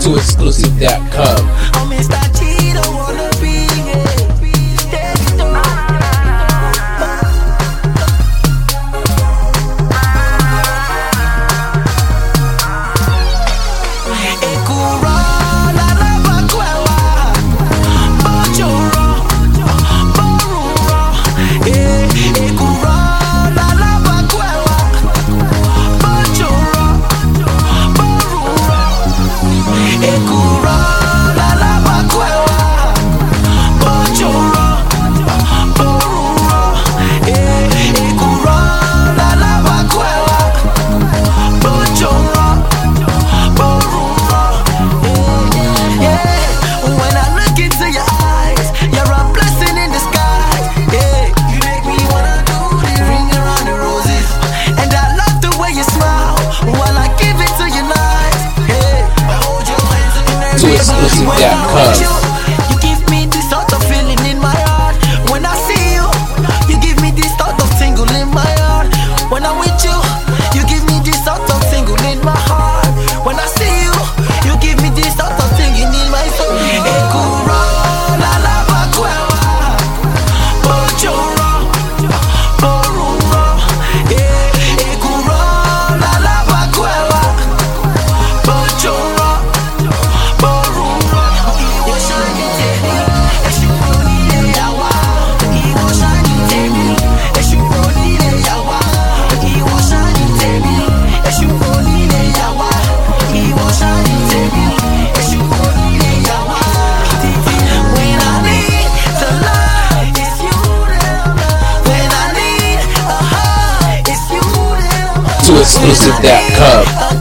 to exclusive.com. I'm Mr. G, don't wanna be exclusive.com. You give me this sort of feeling in my heart. When I see you, you give me this sort of tingle in my heart. When I'm with you, you give me this sort of tingle in my heart. When I see you, you give me this sort of tingling in my soul. Ekuro, la la bakwewa, bojoro, boruro. Ekuro, la la bakwewa, bojoro. To exclusive.com.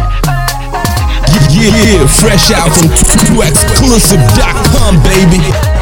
Yeah, fresh out from 2exclusive.com, baby.